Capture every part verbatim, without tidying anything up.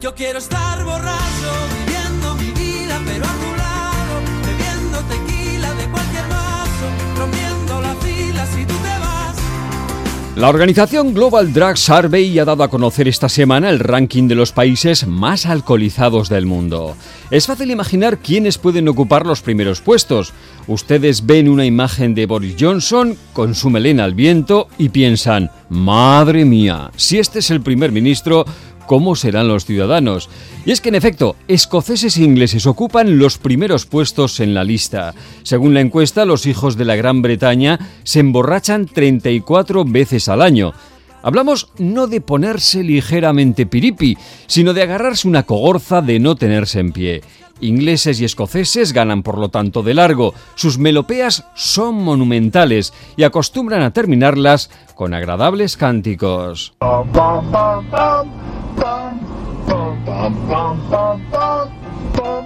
Yo quiero estar borracho, viviendo mi vida, pero a tu lado, bebiendo tequila de cualquier vaso, rompiendo la fila si tú te vas. La organización Global Drug Survey ha dado a conocer esta semana el ranking de los países más alcoholizados del mundo. Es fácil imaginar quiénes pueden ocupar los primeros puestos. Ustedes ven una imagen de Boris Johnson con su melena al viento y piensan, madre mía, si este es el primer ministro, ¿cómo serán los ciudadanos? Y es que, en efecto, escoceses e ingleses ocupan los primeros puestos en la lista. Según la encuesta, los hijos de la Gran Bretaña se emborrachan treinta y cuatro veces al año. Hablamos no de ponerse ligeramente piripi, sino de agarrarse una cogorza de no tenerse en pie. Ingleses y escoceses ganan, por lo tanto, de largo. Sus melopeas son monumentales y acostumbran a terminarlas con agradables cánticos. Bum, bum, bum, bum, bum, bum, bum, bum, bum, bum, bum.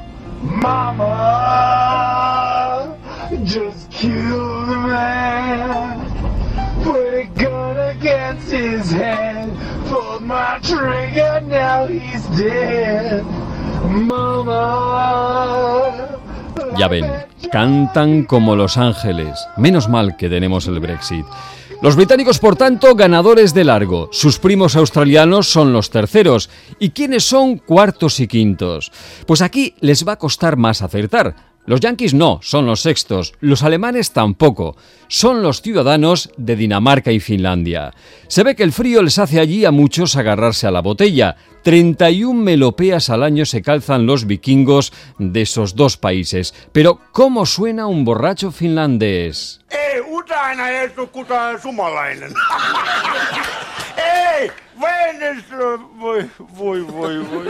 Mama just killed a man, put a gun against his head, pulled my trigger, now he's dead. Mama. Ya ven, cantan como Los Ángeles. Menos mal que tenemos el Brexit. Los británicos, por tanto, ganadores de largo. Sus primos australianos son los terceros. ¿Y quiénes son cuartos y quintos? Pues aquí les va a costar más acertar. Los yanquis no, son los sextos. Los alemanes tampoco. Son los ciudadanos de Dinamarca y Finlandia. Se ve que el frío les hace allí a muchos agarrarse a la botella. treinta y una melopeas al año se calzan los vikingos de esos dos países. Pero, ¿cómo suena un borracho finlandés? Ei, utana ei tuu kukaan sumalainen. Ei, Vennesla, voi, voi, voi, voi.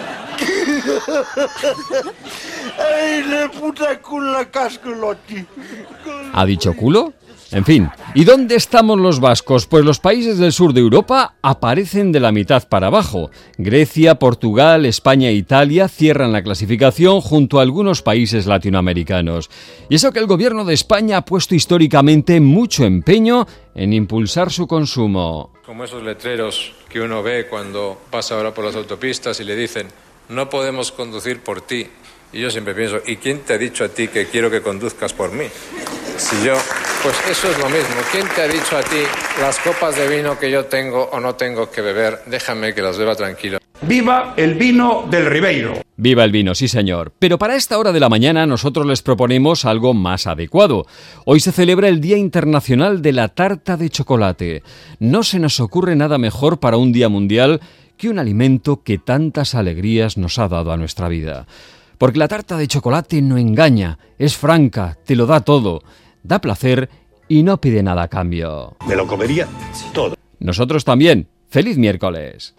Ei, le puta kulla kaskulotti. ¿Ha dicho culo? En fin, ¿y dónde estamos los vascos? Pues los países del sur de Europa aparecen de la mitad para abajo. Grecia, Portugal, España e Italia cierran la clasificación junto a algunos países latinoamericanos. Y eso que el gobierno de España ha puesto históricamente mucho empeño en impulsar su consumo. Como esos letreros que uno ve cuando pasa ahora por las autopistas y le dicen, no podemos conducir por ti. Y yo siempre pienso, ¿y quién te ha dicho a ti que quiero que conduzcas por mí? Si yo, pues eso es lo mismo. ¿Quién te ha dicho a ti las copas de vino que yo tengo o no tengo que beber? Déjame que las beba tranquilo. ¡Viva el vino del Ribeiro! Viva el vino, sí señor. Pero para esta hora de la mañana nosotros les proponemos algo más adecuado. Hoy se celebra el Día Internacional de la Tarta de Chocolate. No se nos ocurre nada mejor para un día mundial que un alimento que tantas alegrías nos ha dado a nuestra vida. Porque la tarta de chocolate no engaña, es franca, te lo da todo, da placer y no pide nada a cambio. Me lo comería todo. Nosotros también. ¡Feliz miércoles!